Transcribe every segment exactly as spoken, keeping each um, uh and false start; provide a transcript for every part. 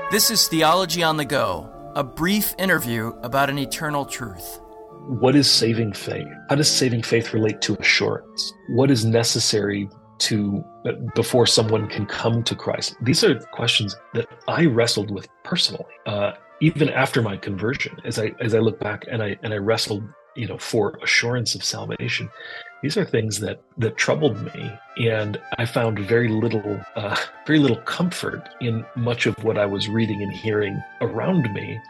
This is Theology on the Go, a brief interview about an eternal truth. What is saving faith? How does saving faith relate to assurance? What is necessary to before someone can come to Christ? These are questions that I wrestled with personally, uh, even after my conversion. As I as I look back and I and I wrestled, you know, for assurance of salvation. These are things that that troubled me, and I found very little uh, very little comfort in much of what I was reading and hearing around me.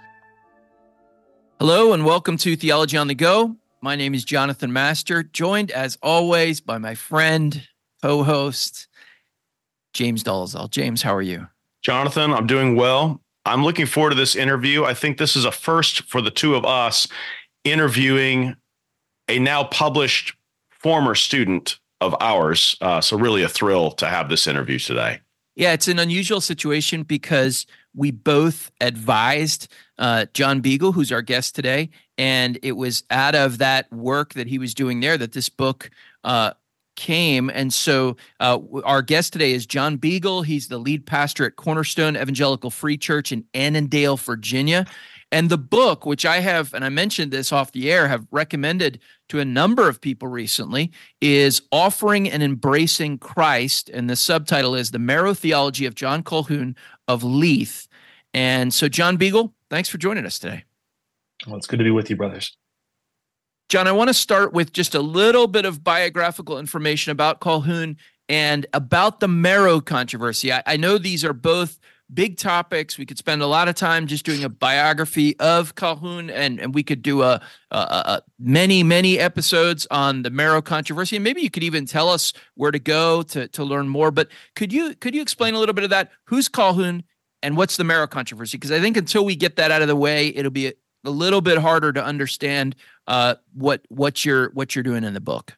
Hello and welcome to Theology on the Go. My name is Jonathan Master, joined as always by my friend, co-host, James Dolezal. James, how are you? Jonathan, I'm doing well. I'm looking forward to this interview. I think this is a first for the two of us interviewing a now published former student of ours. Uh, so really a thrill to have this interview today. Yeah, it's an unusual situation because we both advised uh, John Beagle, who's our guest today, and it was out of that work that he was doing there that this book uh, came. And so uh, our guest today is John Beagle. He's the lead pastor at Cornerstone Evangelical Free Church in Annandale, Virginia. And the book, which I have, and I mentioned this off the air, have recommended to a number of people recently, is Offering and Embracing Christ. And the subtitle is The Marrow Theology of John Colquhoun of Leith. And so, John Beagle, thanks for joining us today. Well, it's good to be with you, brothers. John, I want to start with just a little bit of biographical information about Colquhoun and about the Marrow controversy. I, I know these are both big topics. We could spend a lot of time just doing a biography of Colquhoun, and, and we could do a, a, a many, many episodes on the Marrow controversy. And maybe you could even tell us where to go to, to learn more. But could you could you explain a little bit of that? Who's Colquhoun and what's the Marrow controversy? Because I think until we get that out of the way, it'll be a, a little bit harder to understand uh, what what you're what you're doing in the book.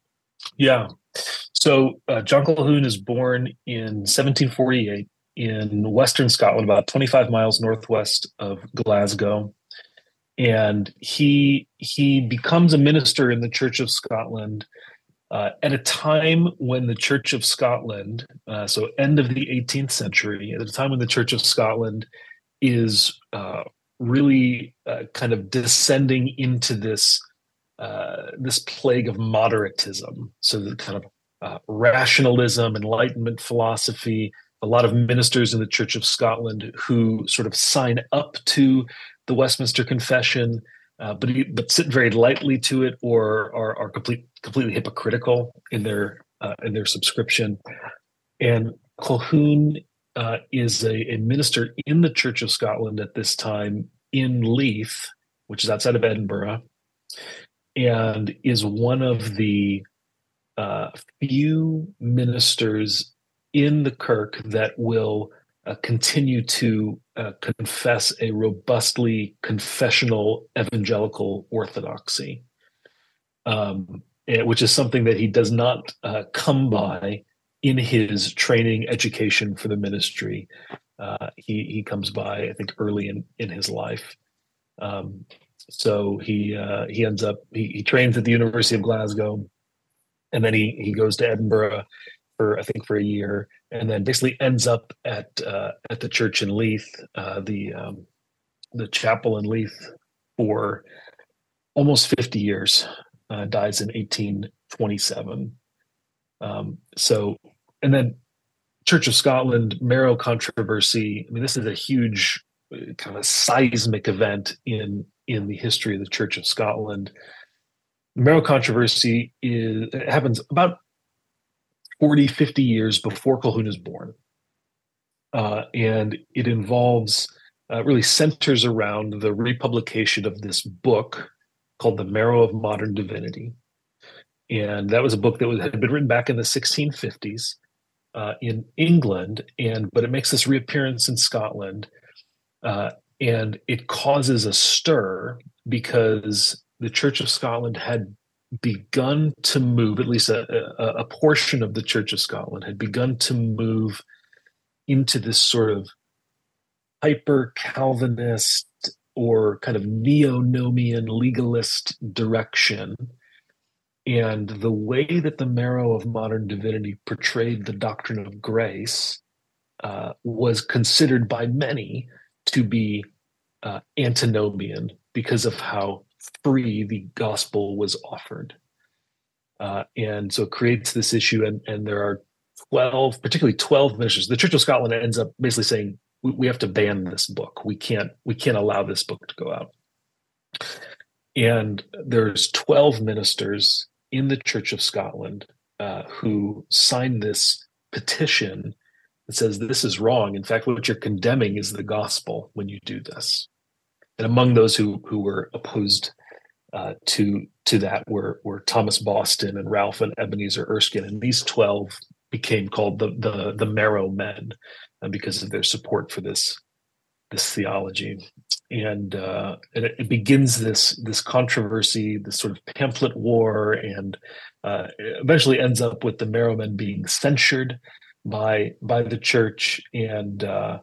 Yeah. So uh, John Colquhoun is born in seventeen forty-eight. In Western Scotland, about twenty-five miles northwest of Glasgow. And he he becomes a minister in the Church of Scotland uh, at a time when the Church of Scotland, uh, so end of the eighteenth century, at a time when the Church of Scotland is uh, really uh, kind of descending into this, uh, this plague of moderatism. So the kind of uh, rationalism, Enlightenment philosophy, a lot of ministers in the Church of Scotland who sort of sign up to the Westminster Confession, uh, but but sit very lightly to it, or are, are complete, completely hypocritical in their uh, in their subscription. And Colquhoun uh, is a, a minister in the Church of Scotland at this time in Leith, which is outside of Edinburgh, and is one of the uh, few ministers in the Kirk that will uh, continue to uh, confess a robustly confessional evangelical orthodoxy, um, which is something that he does not uh, come by in his training education for the ministry. Uh, he he comes by, I think, early in, in his life. Um, so he uh, he ends up he, he trains at the University of Glasgow, and then he he goes to Edinburgh for I think for a year, and then basically ends up at uh, at the church in Leith, uh, the um, the chapel in Leith, for almost fifty years. Uh, dies in eighteen twenty-seven. Um, so, and then Church of Scotland, Marrow controversy. I mean, this is a huge kind of a seismic event in in the history of the Church of Scotland. Marrow controversy is it happens about forty, fifty years before Colquhoun is born. Uh, and it involves, uh, really centers around the republication of this book called The Marrow of Modern Divinity. And that was a book that was, had been written back in the sixteen fifties uh, in England, and but it makes this reappearance in Scotland. Uh, and it causes a stir because the Church of Scotland had begun to move, at least a, a, a portion of the Church of Scotland had begun to move into this sort of hyper-Calvinist or kind of neo-nomian legalist direction. And the way that the Marrow of Modern Divinity portrayed the doctrine of grace uh, was considered by many to be uh, antinomian because of how free the gospel was offered. Uh, and so it creates this issue, and, and there are twelve, particularly twelve ministers. The Church of Scotland ends up basically saying, we, we have to ban this book. We can't, we can't allow this book to go out. And there's twelve ministers in the Church of Scotland uh, who signed this petition that says this is wrong. In fact, what you're condemning is the gospel when you do this. And among those who who were opposed uh, to to that were were Thomas Boston and Ralph and Ebenezer Erskine, and these twelve became called the the the Marrow Men uh, because of their support for this this theology. And uh, and it, it begins this this controversy, this sort of pamphlet war, and uh, eventually ends up with the Marrow Men being censured by by the church, and uh,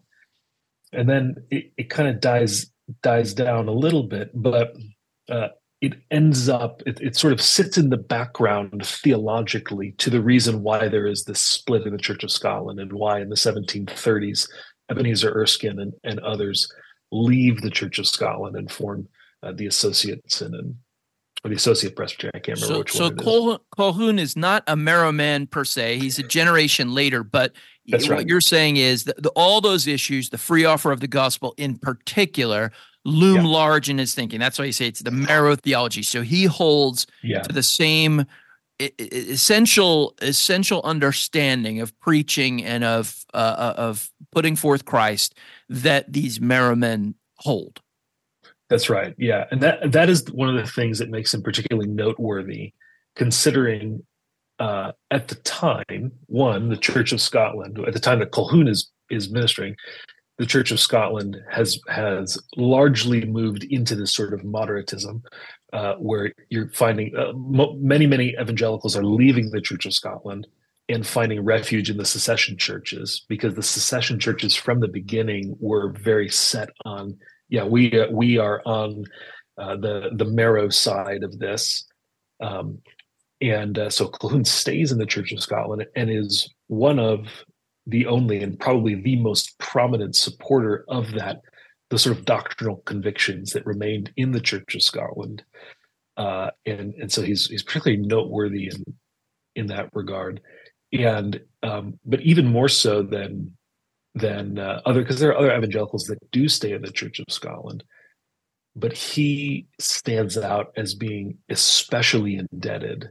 and then it, it kind of dies dies down a little bit, but uh, it ends up it, it sort of sits in the background theologically to the reason why there is this split in the Church of Scotland, and why in the seventeen thirties Ebenezer Erskine and, and others leave the Church of Scotland and form uh, the Associate Synod, or the Associate Presbytery. I can't remember so, which so one it Col- is. Colquhoun is not a Marrow Man per se. He's a generation later, but That's what right. you're saying is that the, all those issues, the free offer of the gospel in particular, loom Yeah. large in his thinking. That's why you say it's the Marrow theology. So he holds Yeah. to the same I- I- essential essential understanding of preaching and of uh, of putting forth Christ that these Marrow Men hold. That's right. Yeah. And that that is one of the things that makes him particularly noteworthy, considering uh, at the time, one, the Church of Scotland, at the time that Colquhoun is is ministering, the Church of Scotland has has largely moved into this sort of moderatism, uh, where you're finding uh, mo- many, many evangelicals are leaving the Church of Scotland and finding refuge in the secession churches, because the secession churches from the beginning were very set on, yeah, we uh, we are on uh, the the Marrow side of this, um, and uh, so Colquhoun stays in the Church of Scotland and is one of the only and probably the most prominent supporter of that, the sort of doctrinal convictions that remained in the Church of Scotland, uh, and and so he's he's particularly noteworthy in in that regard. And um, but even more so than than uh, other, because there are other evangelicals that do stay in the Church of Scotland, but he stands out as being especially indebted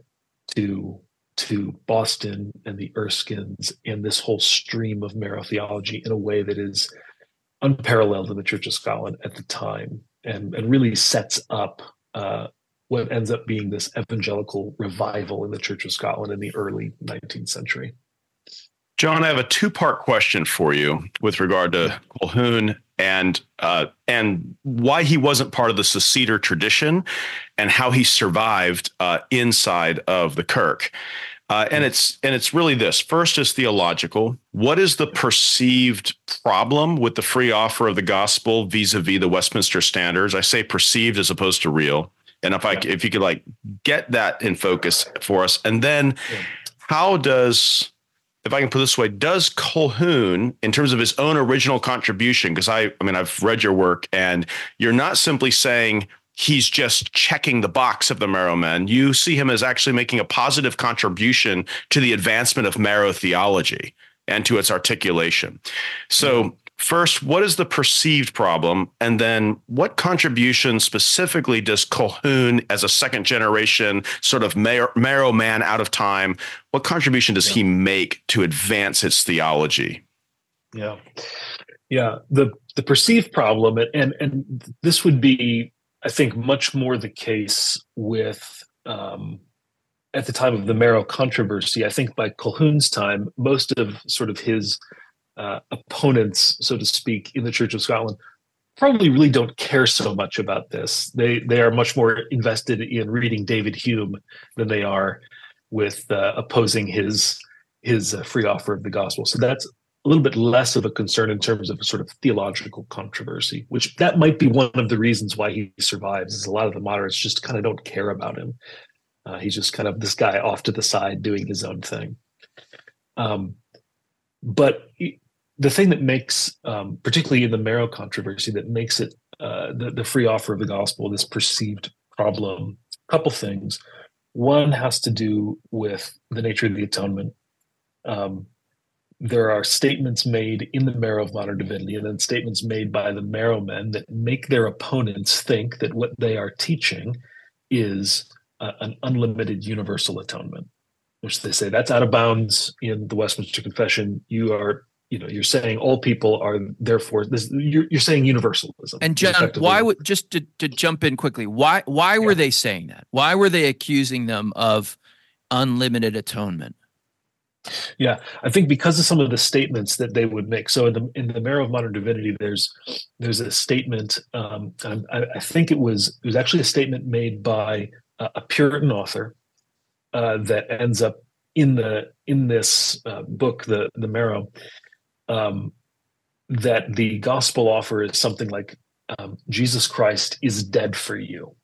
to to Boston and the Erskines and this whole stream of Marrow theology in a way that is unparalleled in the Church of Scotland at the time, and and really sets up uh, what ends up being this evangelical revival in the Church of Scotland in the early nineteenth century. John, I have a two-part question for you with regard to Colquhoun and uh, and why he wasn't part of the Seceder tradition and how he survived uh, inside of the Kirk. Uh, and it's and it's really this. First is theological. What is the perceived problem with the free offer of the gospel vis-a-vis the Westminster Standards? I say perceived as opposed to real. And if I if you could like get that in focus for us, and then Yeah. how does, if I can put it this way, does Colquhoun, in terms of his own original contribution, because I, I mean, I've read your work, and you're not simply saying he's just checking the box of the Marrow Men. You see him as actually making a positive contribution to the advancement of Marrow theology and to its articulation. So first, what is the perceived problem? And then what contribution specifically does Colquhoun, as a second generation sort of Mar- Marrow Man out of time, what contribution does Yeah. he make to advance his theology? Yeah, yeah. The the perceived problem, and and this would be, I think, much more the case with um, at the time of the Marrow controversy. I think by Colquhoun's time, most of sort of his uh, opponents, so to speak, in the Church of Scotland probably really don't care so much about this. They they are much more invested in reading David Hume than they are with uh, opposing his his uh, free offer of the gospel. So that's a little bit less of a concern in terms of a sort of theological controversy, which that might be one of the reasons why he survives, is a lot of the moderates just kind of don't care about him. Uh, he's just kind of this guy off to the side doing his own thing. Um, but the thing that makes, um, particularly in the Marrow controversy, that makes it uh, the, the free offer of the gospel this perceived problem, a couple things. One has to do with the nature of the atonement. Um, there are statements made in the Marrow of Modern Divinity, and then statements made by the Marrow men that make their opponents think that what they are teaching is uh, an unlimited universal atonement, which they say that's out of bounds in the Westminster Confession. You are, you know, you're saying all people are therefore this. You're, you're saying universalism. And John, why would just to, to jump in quickly? Why why were yeah. they saying that? Why were they accusing them of unlimited atonement? Yeah, I think because of some of the statements that they would make. So in the in the Marrow of Modern Divinity, there's there's a statement. Um, I, I think it was it was actually a statement made by a, a Puritan author uh, that ends up in the in this uh, book, the the Marrow, um, that the gospel offer is something like um, Jesus Christ is dead for you,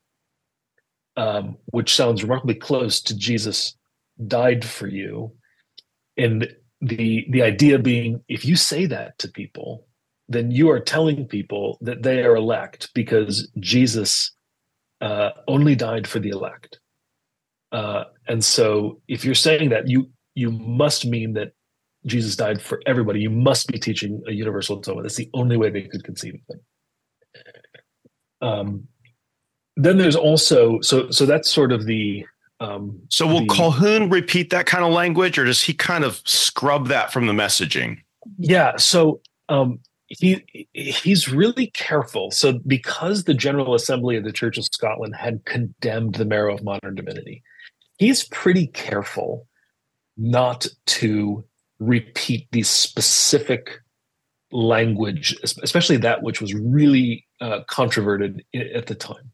um, which sounds remarkably close to Jesus died for you. And the the idea being, if you say that to people, then you are telling people that they are elect because Jesus uh, only died for the elect. Uh, and so if you're saying that, you you must mean that Jesus died for everybody. You must be teaching a universal atonement. That's the only way they could conceive of it. Um, then there's also, so so that's sort of the... Um, so will the, Colquhoun repeat that kind of language, or does he kind of scrub that from the messaging? Yeah, so um, he he's really careful. So because the General Assembly of the Church of Scotland had condemned the Marrow of Modern Divinity, he's pretty careful not to repeat the specific language, especially that which was really uh, controverted at the time.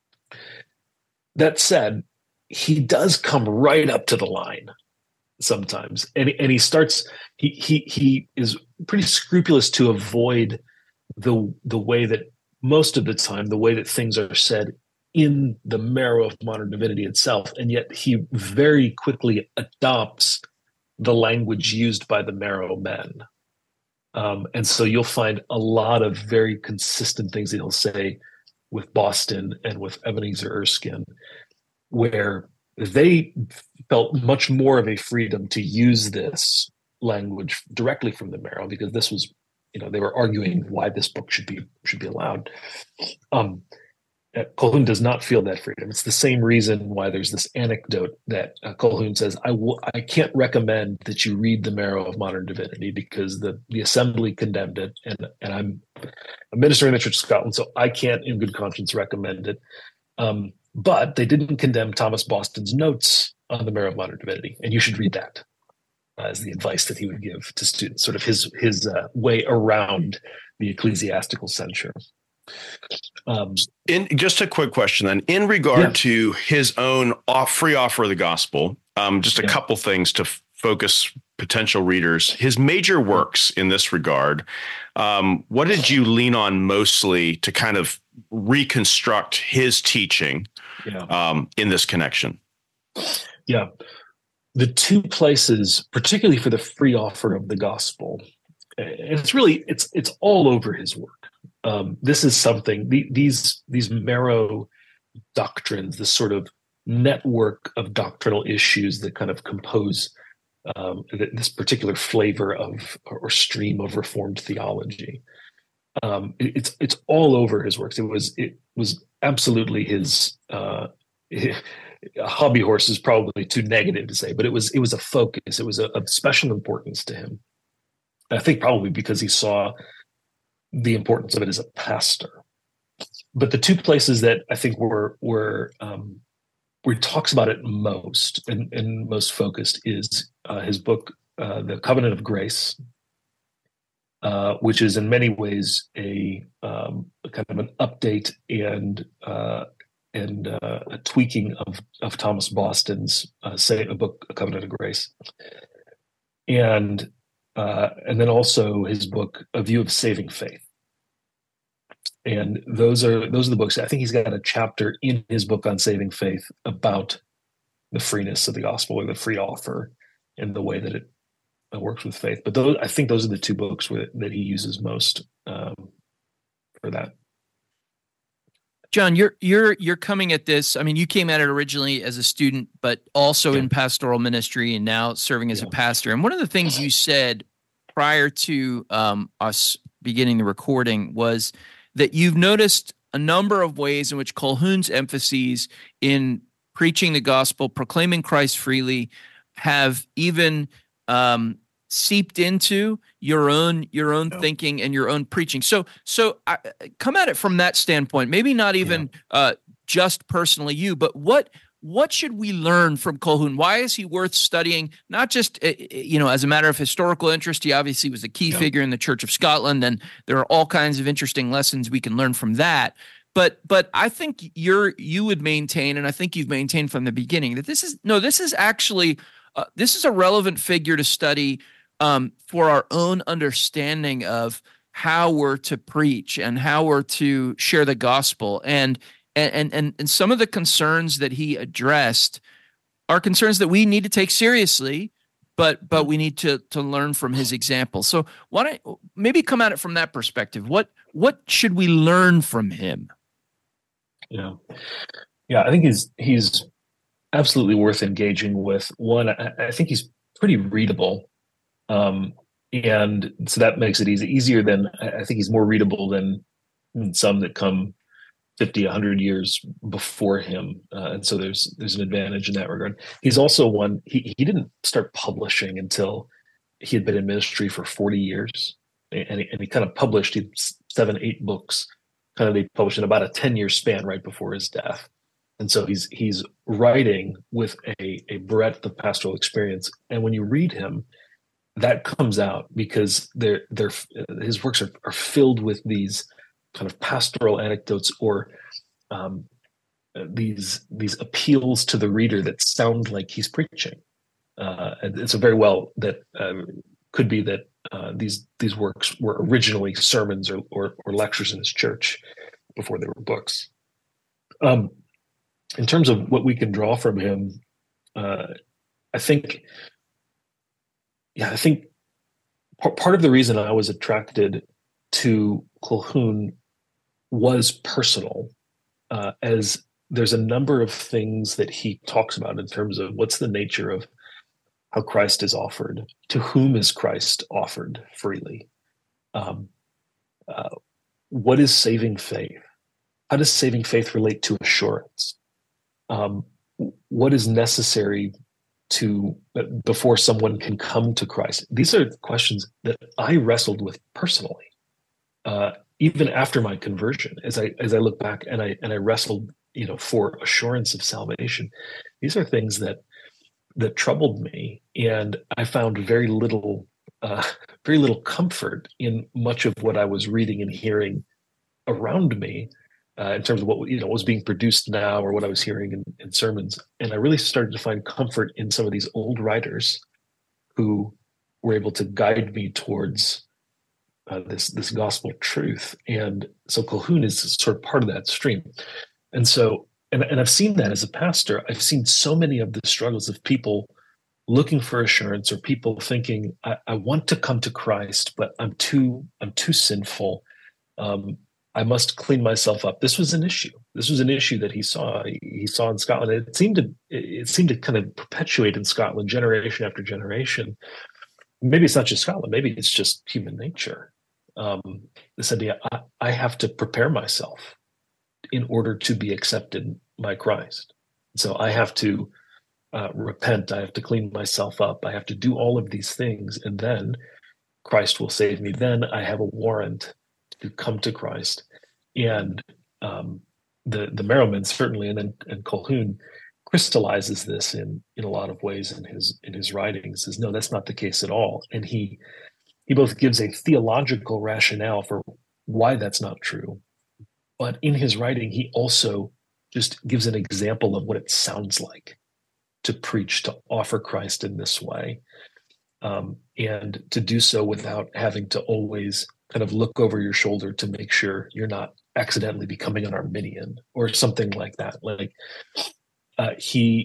That said, he does come right up to the line sometimes, and and he starts. He he he is pretty scrupulous to avoid the the way that most of the time the way that things are said in the Marrow of Modern Divinity itself, and yet he very quickly adopts the language used by the Marrow men, um, and so you'll find a lot of very consistent things that he'll say with Boston and with Ebenezer Erskine, where they felt much more of a freedom to use this language directly from the Marrow, because this was, you know, they were arguing why this book should be should be allowed. Um, Colquhoun does not feel that freedom. It's the same reason why there's this anecdote that uh, Colquhoun says, I will, I can't recommend that you read the Marrow of Modern Divinity because the, the Assembly condemned it, and, and I'm a minister in the Church of Scotland, so I can't in good conscience recommend it. Um, But they didn't condemn Thomas Boston's notes on the Marrow of Modern Divinity, and you should read that uh, as the advice that he would give to students, sort of his his uh, way around the ecclesiastical censure. Um, in just a quick question then, in regard yeah. to his own off, free offer of the gospel, um, just a yeah. couple things to f- focus potential readers. His major works in this regard, um, what did you lean on mostly to kind of reconstruct his teaching yeah. um, in this connection? Yeah. The two places, particularly for the free offer of the gospel, and it's really, it's it's all over his work. Um, this is something, the, these, these Marrow doctrines, this sort of network of doctrinal issues that kind of compose um, this particular flavor of or stream of Reformed theology. Um, it, it's it's all over his works. It was it was absolutely his, uh, his hobby horse is probably too negative to say, but it was it was a focus. It was a, of special importance to him. I think probably because he saw the importance of it as a pastor. But the two places that I think were were um, where he talks about it most and, and most focused is uh, his book, uh, The Covenant of Grace, uh, which is in many ways a, um, a kind of an update and uh, and uh, a tweaking of of Thomas Boston's uh, say a book, A Covenant of Grace, and uh, and then also his book, A View of Saving Faith. And those are those are the books. I think he's got a chapter in his book on saving faith about the freeness of the gospel, or the free offer, and the way that it uh, Works with Faith. But those, I think those are the two books where, that he uses most um, for that. John, you're you're you're coming at this. I mean, you came at it originally as a student, but also yeah. in pastoral ministry, and now serving as yeah. a pastor. And one of the things you said prior to um, us beginning the recording was that you've noticed a number of ways in which Colquhoun's emphases in preaching the gospel, proclaiming Christ freely, have even um, seeped into your own your own yeah. thinking and your own preaching. So so I, come at it from that standpoint. Maybe not even yeah. uh, just personally you, but what what should we learn from Colquhoun? Why is he worth studying? Not just uh, you know as a matter of historical interest. He obviously was a key yeah. figure in the Church of Scotland, and there are all kinds of interesting lessons we can learn from that. But but I think you're you would maintain, and I think you've maintained from the beginning, that this is no this is actually uh, this is a relevant figure to study Um, for our own understanding of how we're to preach and how we're to share the gospel. And and and and some of the concerns that he addressed are concerns that we need to take seriously, but but we need to to learn from his example. So why don't maybe come at it from that perspective? What what should we learn from him? Yeah, yeah, I think he's he's absolutely worth engaging with. One, I, I think he's pretty readable. Um, and so that makes it easy, easier than, I think he's more readable than some that come fifty, a hundred years before him. Uh, and so there's, there's an advantage in that regard. He's also one, he, he didn't start publishing until he had been in ministry for forty years. And he, and he kind of published seven, eight books, kind of they published in about a ten year span right before his death. And so he's, he's writing with a, a breadth of pastoral experience. And when you read him, that comes out because they're, they're, his works are, are filled with these kind of pastoral anecdotes or um, these these appeals to the reader that sound like he's preaching. Uh, and so very well that um, could be that uh, these these works were originally sermons or, or or lectures in his church before they were books. Um, in terms of what we can draw from him, uh, I think. Yeah, I think part of the reason I was attracted to Colquhoun was personal, uh, as there's a number of things that he talks about in terms of what's the nature of how Christ is offered, to whom is Christ offered freely, um, uh, what is saving faith, how does saving faith relate to assurance, um, what is necessary to before someone can come to Christ. These are questions that I wrestled with personally, uh, even after my conversion. As I as I look back and I and I wrestled, you know, for assurance of salvation. These are things that that troubled me, and I found very little uh, very little comfort in much of what I was reading and hearing around me. Uh, in terms of what you know was being produced now or what I was hearing in, in sermons. And I really started to find comfort in some of these old writers who were able to guide me towards uh, this this gospel truth. And so Colquhoun is sort of part of that stream. And so, and, and I've seen that as a pastor. I've seen so many of the struggles of people looking for assurance or people thinking, I, I want to come to Christ, but I'm too I'm too sinful. Um, I must clean myself up. This was an issue. This was an issue that he saw. He saw in Scotland. It seemed to it seemed to kind of perpetuate in Scotland, generation after generation. Maybe it's not just Scotland. Maybe it's just human nature. Um, this idea: I, I have to prepare myself in order to be accepted by Christ. So I have to uh, repent. I have to clean myself up. I have to do all of these things, and then Christ will save me. Then I have a warrant to come to Christ. And um, the the Merriman certainly, and then and Colquhoun crystallizes this in in a lot of ways in his in his writings. Says no, that's not the case at all. And he he both gives a theological rationale for why that's not true, but in his writing he also just gives an example of what it sounds like to preach, to offer Christ in this way, um, and to do so without having to always kind of look over your shoulder to make sure you're not accidentally becoming an Arminian or something like that. Like uh, he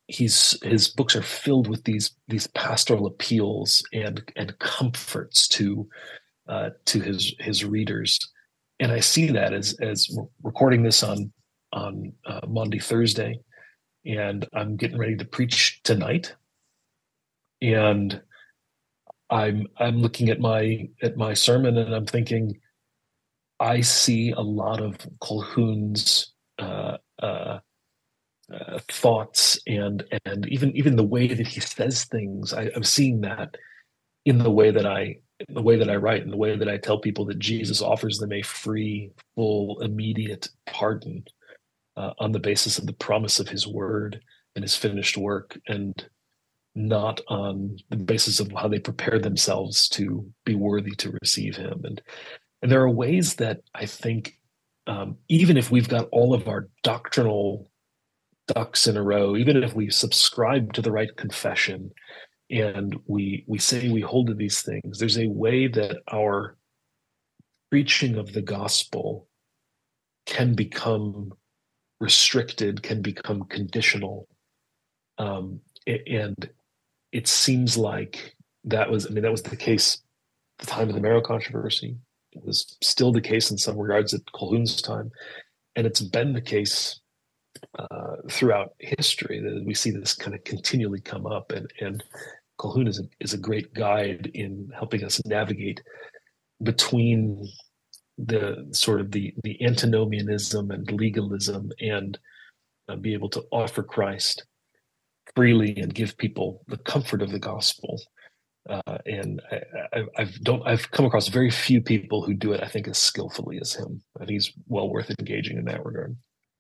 he's his books are filled with these these pastoral appeals and and comforts to uh, to his his readers, and I see that as as we're recording this on on uh, Maundy Thursday, and I'm getting ready to preach tonight, and I'm I'm looking at my at my sermon and I'm thinking, I see a lot of Colquhoun's uh, uh, uh, thoughts and and even even the way that he says things. I, I'm seeing that in the way that I in the way that I write, in the way that I tell people that Jesus offers them a free, full, immediate pardon uh, on the basis of the promise of his word and his finished work, and not on the basis of how they prepare themselves to be worthy to receive him. And and there are ways that I think, um, even if we've got all of our doctrinal ducks in a row, even if we subscribe to the right confession and we we say we hold to these things, there's a way that our preaching of the gospel can become restricted, can become conditional. Um, and it seems like that was, I mean, that was the case at the time of the Marrow controversy. It was still the case in some regards at Colquhoun's time. And it's been the case uh, throughout history that we see this kind of continually come up. And, and Colquhoun is a, is a great guide in helping us navigate between the sort of the, the antinomianism and legalism, and uh, be able to offer Christ freely and give people the comfort of the gospel. Uh, and I, I, I've don't I've come across very few people who do it, I think, as skillfully as him. I think he's well worth engaging in that regard.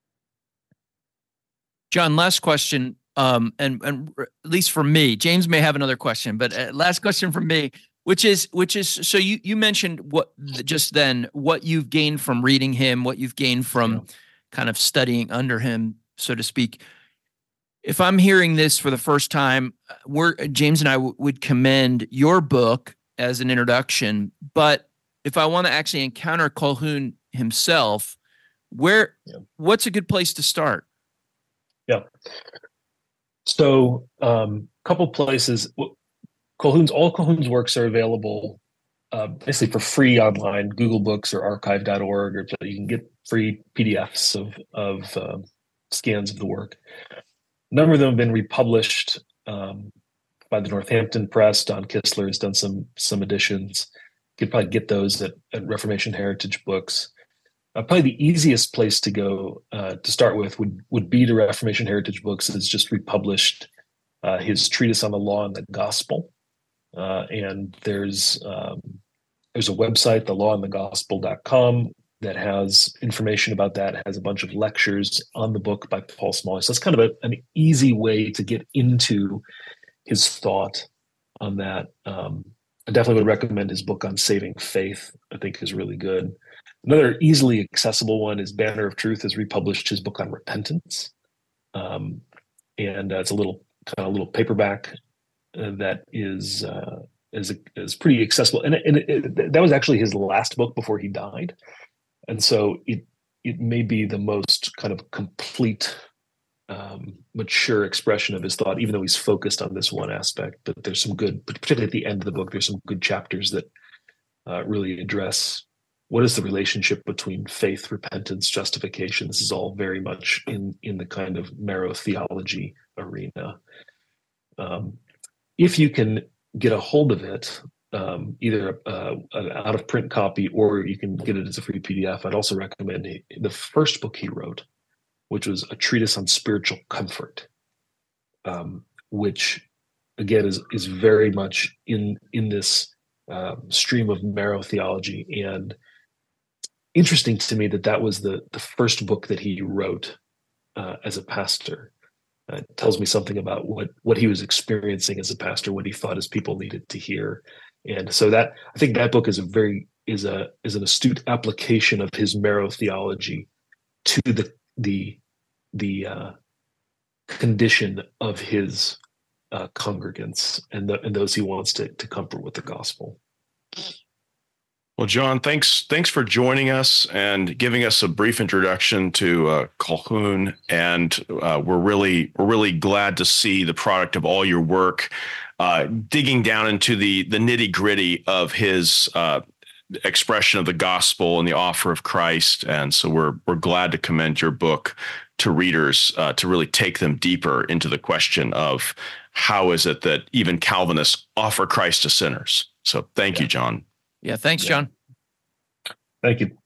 John, last question, um, and and at least for me, James may have another question, but uh, last question from me, which is which is so you you mentioned what just then what you've gained from reading him, what you've gained from yeah. kind of studying under him, so to speak. If I'm hearing this for the first time, we're James and I w- would commend your book as an introduction. But if I want to actually encounter Colquhoun himself, where yeah. what's a good place to start? Yeah. So, a um, couple places. Colquhoun's all Colquhoun's works are available uh, basically for free online. Google Books or archive dot org, or you can get free P D Fs of of uh, scans of the work. A number of them have been republished um, by the Northampton Press. Don Kistler has done some some editions. You could probably get those at, at Reformation Heritage Books. Uh, probably the easiest place to go uh, to start with would would be to Reformation Heritage Books. It's just republished uh, his treatise on the law and the gospel, uh, and there's um, there's a website, the law and the gospel dot com, that has information about that. It has a bunch of lectures on the book by Paul Smalley. So it's kind of a, an easy way to get into his thought on that. Um, I definitely would recommend his book on saving faith. I think is really good. Another easily accessible one is Banner of Truth has republished his book on repentance. Um, and uh, it's a little kind of little paperback uh, that is, uh, is, is pretty accessible. And, it, and it, it, that was actually his last book before he died. And so it it may be the most kind of complete, um, mature expression of his thought, even though he's focused on this one aspect. But there's some good, particularly at the end of the book, there's some good chapters that uh, really address what is the relationship between faith, repentance, justification. This is all very much in, in the kind of Marrow theology arena. Um, if you can get a hold of it, Um, either uh, an out-of-print copy or you can get it as a free P D F. I'd also recommend he, the first book he wrote, which was a treatise on spiritual comfort, um, which again is is very much in in this uh, stream of Marrow theology. And interesting to me that that was the the first book that he wrote uh, as a pastor. Uh, it tells me something about what what he was experiencing as a pastor, what he thought his people needed to hear. And so that I think that book is a very is a is an astute application of his Marrow theology to the the the uh, condition of his uh, congregants and the, and those he wants to to comfort with the gospel. Well, John, thanks thanks for joining us and giving us a brief introduction to uh, Colquhoun, and uh, we're really we're really glad to see the product of all your work, uh, digging down into the the nitty gritty of his uh, expression of the gospel and the offer of Christ, and so we're we're glad to commend your book to readers uh, to really take them deeper into the question of how is it that even Calvinists offer Christ to sinners. So, thank yeah. you, John. Yeah, thanks, yeah. John. Thank you.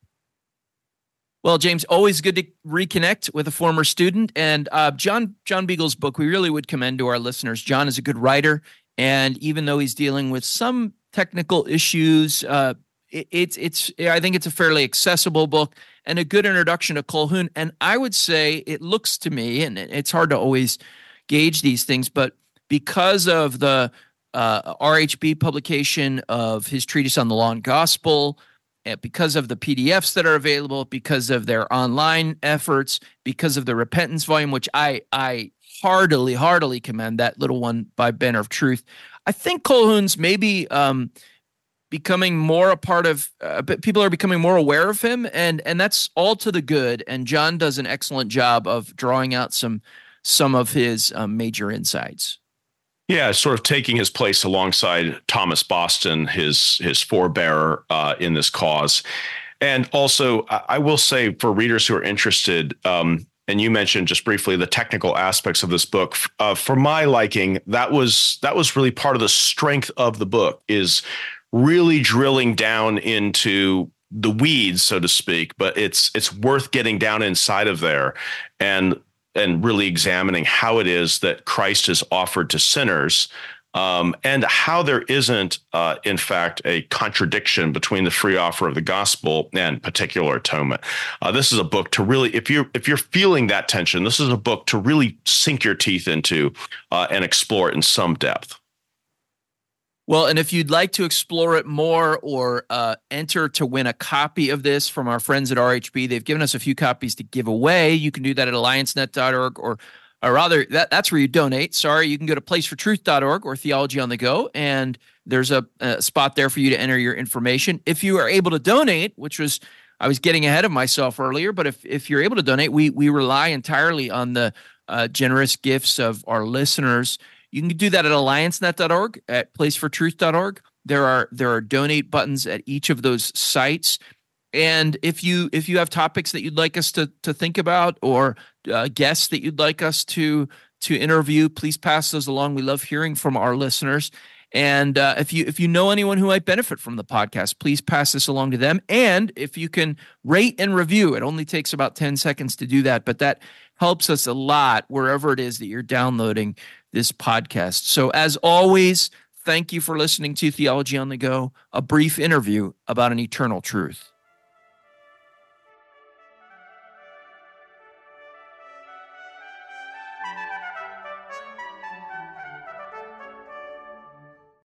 Well, James, always good to reconnect with a former student. And uh, John John Beagle's book, we really would commend to our listeners. John is a good writer, and even though he's dealing with some technical issues, uh, it, it's it's I think it's a fairly accessible book and a good introduction to Colquhoun. And I would say it looks to me, and it's hard to always gauge these things, but because of the uh, R H B publication of his treatise on the law and gospel, because of the P D Fs that are available, because of their online efforts, because of the repentance volume, which I I heartily, heartily commend, that little one by Banner of Truth. I think Colquhoun's maybe um, becoming more a part of, uh, people are becoming more aware of him, and and that's all to the good. And John does an excellent job of drawing out some some of his um, major insights. Yeah, sort of taking his place alongside Thomas Boston, his his forebearer uh, in this cause. And also, I will say for readers who are interested, um, and you mentioned just briefly the technical aspects of this book. Uh, for my liking, that was that was really part of the strength of the book, is really drilling down into the weeds, so to speak. But it's it's worth getting down inside of there and and really examining how it is that Christ is offered to sinners, um, and how there isn't, uh, in fact, a contradiction between the free offer of the gospel and particular atonement. Uh, this is a book to really, if you're if you're feeling that tension, this is a book to really sink your teeth into uh, and explore it in some depth. Well, and if you'd like to explore it more or uh, enter to win a copy of this from our friends at R H B, they've given us a few copies to give away. You can do that at alliance net dot org, or or rather, that, that's where you donate. Sorry, you can go to place for truth dot org or Theology on the Go, and there's a, a spot there for you to enter your information. If you are able to donate, which was, I was getting ahead of myself earlier, but if, if you're able to donate, we, we rely entirely on the uh, generous gifts of our listeners. You can do that at alliance net dot org, at place for truth dot org. There are there are donate buttons at each of those sites. And if you if you have topics that you'd like us to to think about, or uh, guests that you'd like us to to interview, please pass those along. We love hearing from our listeners. And uh, if you if you know anyone who might benefit from the podcast, please pass this along to them. And if you can rate and review, it only takes about ten seconds to do that, but that helps us a lot wherever it is that you're downloading this podcast. So as always, thank you for listening to Theology on the Go, a brief interview about an eternal truth.